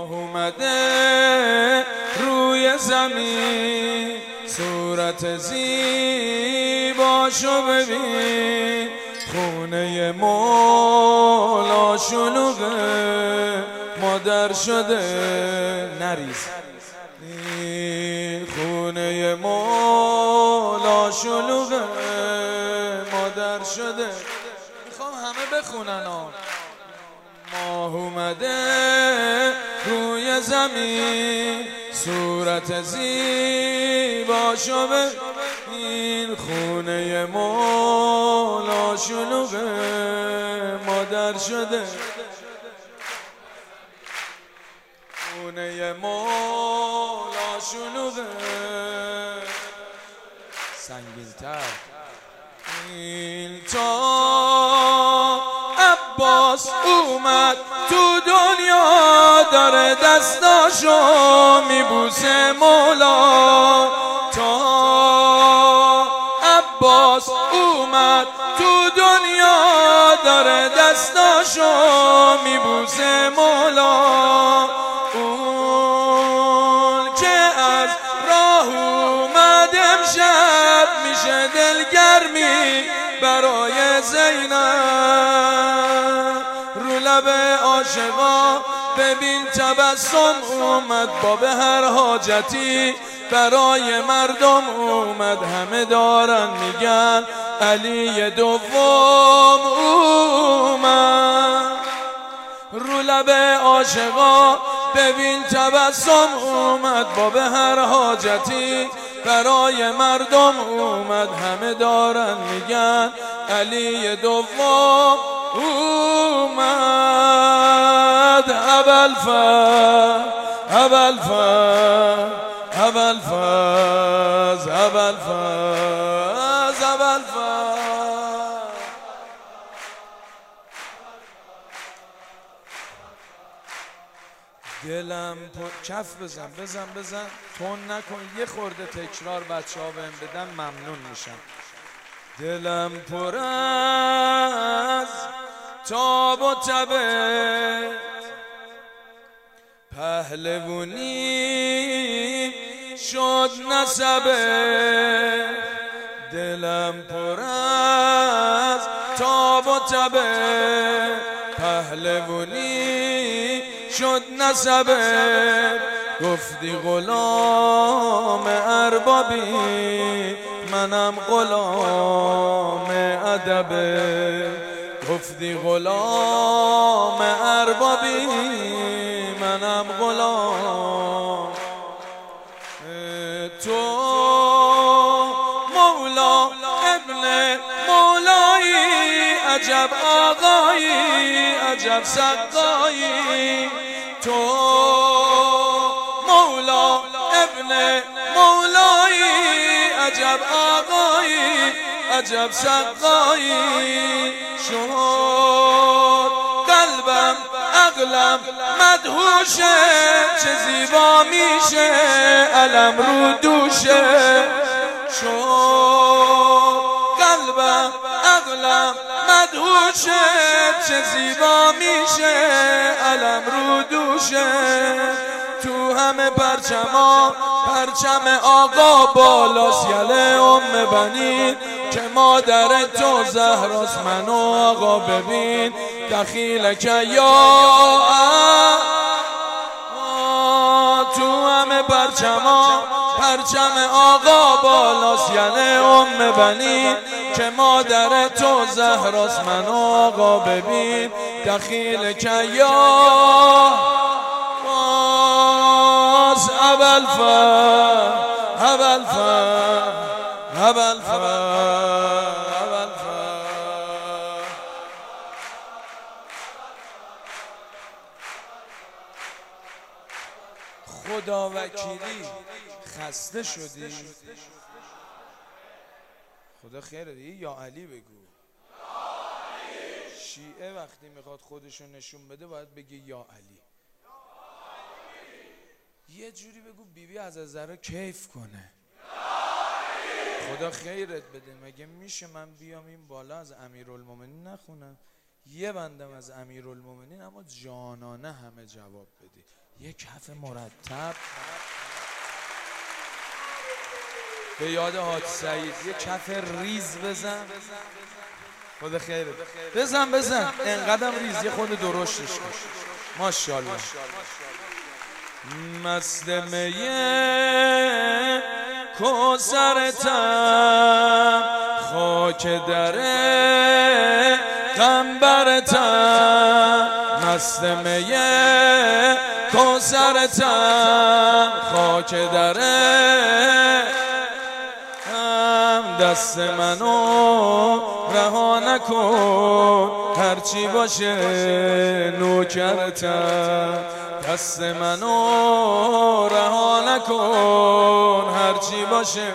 اومده روی زمین، صورت زیباشو ببین، خونه مولا شلوغه، مادر شده نریز. خونه مولا شلوغه، مادر شده. میخوام همه بخونن ها. ماه اومده روی زمین، صورت زیباشو ببین، خونه مولا شلوغه، مادر شده. خونه مولا شلوغه، سنگین‌تر. این تا عباس اومد تو دنیا، داره دستاشو میبوسه مولا. تا عباس اومد تو دنیا، داره دستاشو میبوسه مولا. اون که از راه اومد امشب، میشه دلگرمی برای زینب. رو لب عاشقا ببین تبسم اومد، با به هر حاجتی برای مردم اومد. همه دارن میگن علی دوم اومد. رو لب عاشقا ببین تبسم اومد، با به هر حاجتی برای مردم اومد. همه دارن میگن علی دوم اومد. ابوالفضل ابوالفضل ابوالفضل ابوالفضل ابوالفضل. دلم کف بزن بزن بزن، تون نکن، یه خورده تکرار بچه ها بهم بدن ممنون میشم. دلم پر از تاب و تبه، پهلوونی شد نسبه. دلم پر از تاب و تبه، پهلوونی شد نسبه. گفتی غلام اربابی، منم غلام ادبه. گفتی غلام اربابی، منم غلام تو. مولا ابن مولایی، عجب آقایی، عجب سقایی. تو مولا ابن مولایی، عجب آقایی، عجب سقایی. شد قلبم عقلم مدهوشه، چه زیبا میشه علم رو دوشه. شد قلبم عقلم مدهوشه، چه زیبا میشه علم رو دوشه. تو همه پرچما پرچم آقا بالاست، یله ام بنین که مادر تو زهراست. منو آقا ببین دخیلک یا تو همه پرچما پرچم آقا بالاست، یله ام بنین که مادر تو زهراست. منو آقا ببین دخیلک یا ابوالفضل ابوالفضل ابوالفضل. خدا وکیلی خسته شدی؟ خدا خیره دیگه، یا علی بگو. شیعه وقتی میخواد خودشو نشون بده باید بگه یا علی. یه جوری بگو بیبی از ذره کیف کنه. خدا خیرت بده. مگه میشه من بیام این بالا از امیرالمومنین نخونم؟ یه بندم از امیرالمومنین، اما جانانه همه جواب بدی. یه کف مرتب به یاد حاج سعید، یه کف ریز بزن. خدا خیرت. بزن انقدرم ریز، یه خود درشتش کن. ماشاءالله. مست میه کوثرتم، خاک دره قنبرتم. مست میه کوثرتم، خاک دره دست منو رها نکن، هرچی باشه نوکرتم. دست منو رها نکن، هرچی باشه.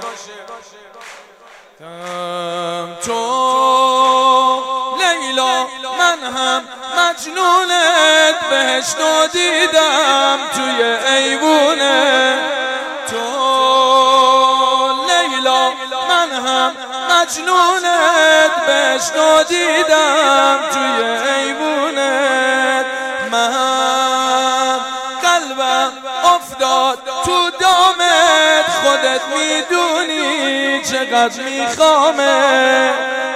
تو لیلا من هم مجنونت، بهشتو دیدم توی ایوونه. تو لیلا من هم مجنونت، بهشتو دیدم توی ایوونت. من قلبم افتاد تو دامت، خودت میدونی چقدر میخوامه.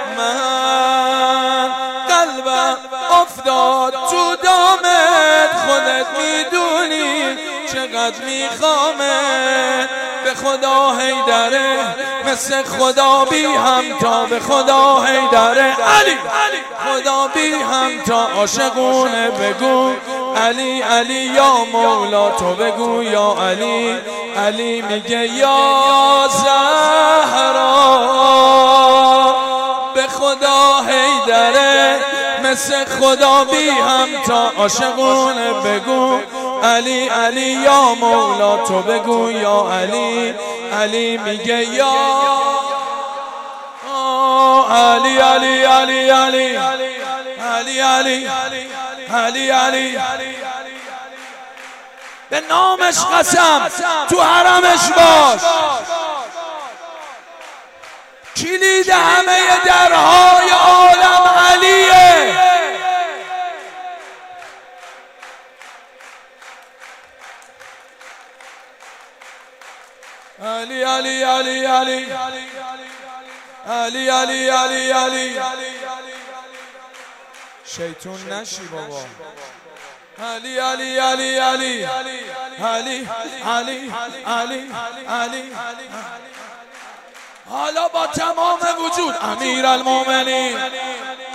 من قلبم افتاد تو دامت، خودت میدونی چقدر میخوامه. به خدا حیدره مثل خدا بی همتا، به خدا حیدره علی خدا بی همتا. عاشقونه بگو علی علی یا مولا، تو بگو یا علی علی میگه یا زهرا. به خدا حیدره مثل خدا بی همتا. عاشقونه بگو علی علی یا مولا، تو بگو یا علی علی میگه یا علی علی علی علی علی علی علی علی. به نامش قسم تو حرمش باش، کلید همه درهای عالم علیه. علی علی علی علی علی علی علی علی. شیطون نشی بابا. علی علی علی علی علی علی علی علی. حالا با تمام وجود امیرالمومنین